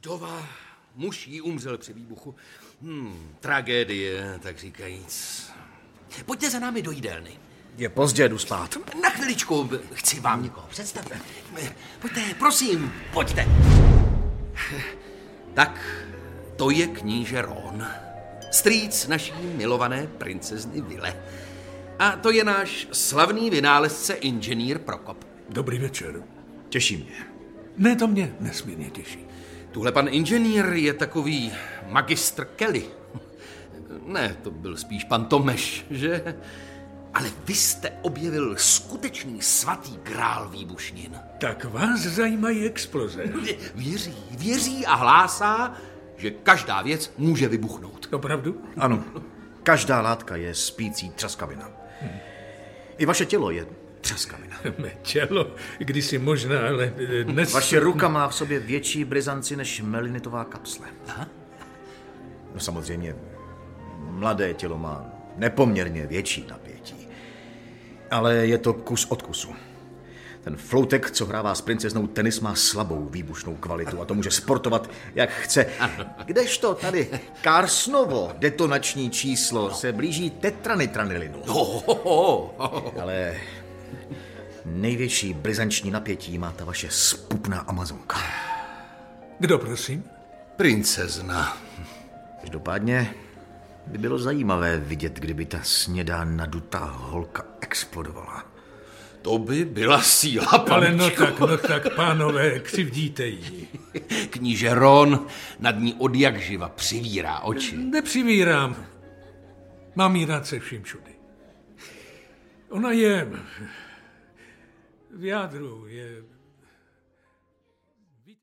Vdova, muž jí umřel při výbuchu. Tragédie, tak říkajíc. Pojďte za námi do jídelny. Je pozdě, jdu spát. Na chviličku, chci vám někoho představit. Pojďte, prosím, pojďte. Tak, to je kníže Ron, strýc naší milované princezny Vile. A to je náš slavný vynálezce inženýr Prokop. Dobrý večer. Těší mě. Ne, to mě nesmírně těší. Tuhle pan inženýr je takový magistr Kelly. Ne, to byl spíš pan Tomeš, že? Ale vy jste objevil skutečný svatý grál výbušnin. Tak vás zajímají exploze. Věří a hlásá, že každá věc může vybuchnout. Opravdu? Ano, každá látka je spící třaskavina. I vaše tělo je třaskavina. Mé tělo, kdysi možná, ale dnes... Vaše ruka má v sobě větší brizanci než melinitová kapsle. Aha. No samozřejmě, mladé tělo má nepoměrně větší napětí. Ale je to kus od kusu. Ten floutek, co hrává s princeznou tenis, má slabou výbušnou kvalitu a to může sportovat, jak chce. Kdežto tady Carsnovo detonační číslo se blíží tetranitranilinu. Ale největší brizanční napětí má ta vaše spupná Amazonka. Kdo, prosím? Princezna. Každopádně by bylo zajímavé vidět, kdyby ta snědá nadutá holka explodovala. To by byla síla, paničko. Ale no tak, pánové, křivdíte jí. Kníže Ron nad ní odjakživa přivírá oči. Nepřivírám. Mám jí rád se vším všudy. Ona je... v jádru je